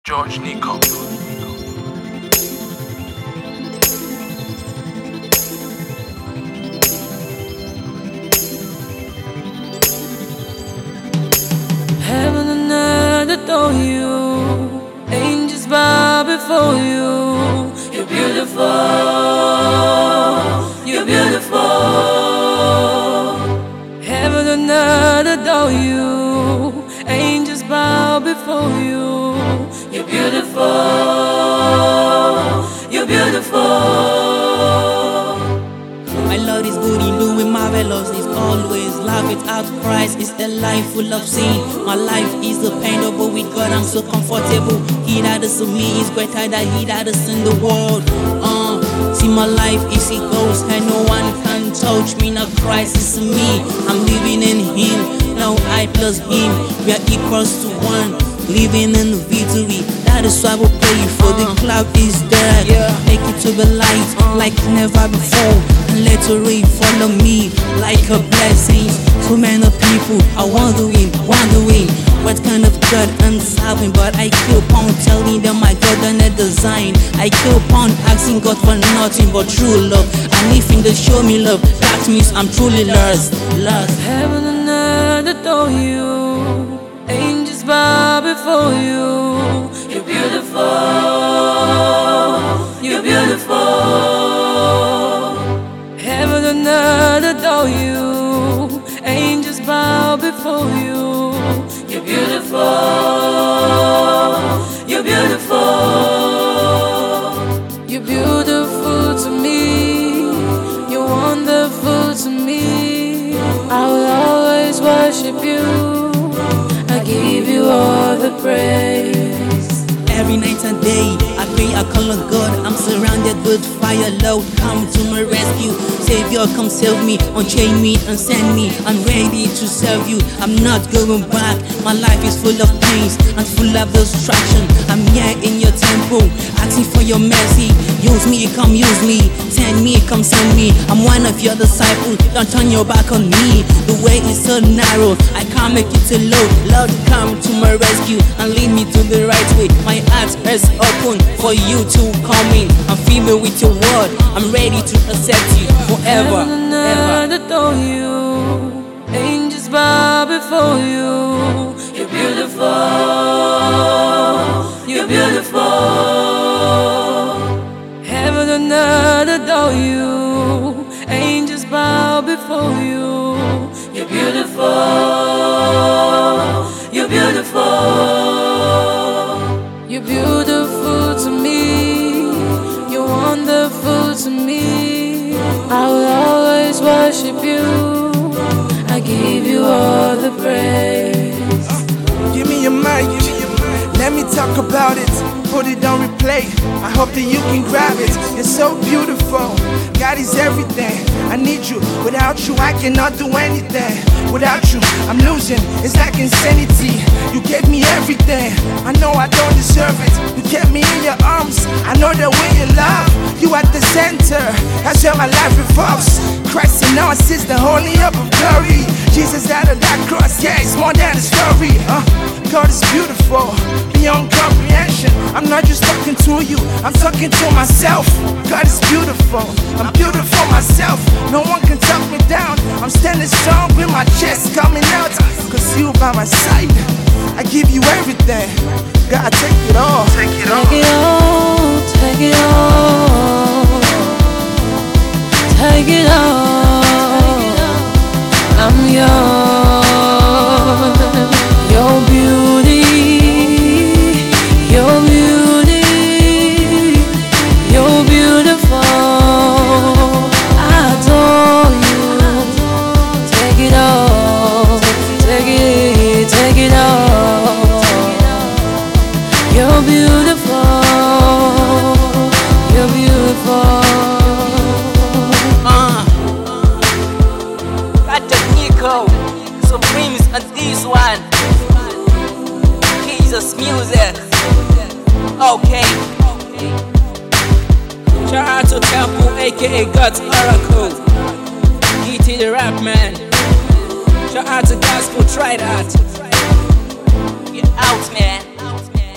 George Nico. Heaven and earth adore you. Angels bow before you. You're beautiful. You're beautiful. Heaven and earth adore you. Angels bow before you. You're beautiful. You're beautiful. My Lord is good, He doing marvelous, He's always love without Christ. It's the life full of sin. My life is dependable with God, I'm so comfortable. He that is in me is greater than he that is in the world. See my life is He goes, and no one can touch me. Now Christ is in me, I'm living in Him. Now I plus Him, we are equals to one, living in victory. That is why we pray for the cloud is there. Make it to the light like never before. And let the rain follow me like a blessing. So many people are wondering what kind of God I'm serving. But I keep on telling them my God done a design. I keep on asking God for nothing but true love. And if they show me love, that means I'm truly lost. Heaven and earth adore you. Angels bow before you. You're beautiful. You're beautiful. Heaven and earth adore you. Angels bow before you. You're beautiful. You're beautiful. You're beautiful to me. You're wonderful to me. I will always worship you. I give you all the praise. Every night and day, I pray, I call on God. I'm surrounded with fire, Lord, come to my rescue. Savior, come save me, unchain me and send me. I'm ready to serve you, I'm not going back. My life is full of pains and full of distraction. I'm here in your temple, asking for your mercy. Use me, come use me. Send me, come send me. I'm one of your disciples, don't turn your back on me. The way is so narrow, I can't make it alone. Lord, come to my rescue and lead me to the right way. My heart is open for you to come in and fill me with your word. I'm ready to accept you forever. Heaven and earth adore you. Angels bow before you. You're beautiful. You're beautiful. Heaven and earth adore you. Angels bow before you. You're beautiful. You're beautiful. You're beautiful to me. You're wonderful to me. I will always worship you. I give you all the praise. Give me your mic, let me talk about it. Put it on replay, I hope that you can grab it. You're so beautiful, God is everything. I need you, without you I cannot do anything. Without you, I'm losing, it's like insanity. You gave me everything, I know I don't deserve it. You kept me in your arms, I know that when you love, you at the center, that's where my life revolves. Christ in us is the holy hope of glory. Jesus out of that cross, yeah, it's more than a story. God is beautiful, beyond comprehension. I'm not just talking to you, I'm talking to myself. God is beautiful, I'm beautiful myself. No one can talk me down, I'm standing strong with my chest coming out. Cause you by my side, I give you everything. God, take it all. Take it all. Take it all. Take it all. Take it all. I'm yours. Your beauty. Your beauty. You're beautiful. I adore you. Take it all. Take it all. You're beautiful. You're beautiful. Nico, Supremes and this one, Jesus music. Okay. Shout out to Temple, aka God's Oracle. E.T. the Rap Man. Shout out to Gospel, try that. Get out, man.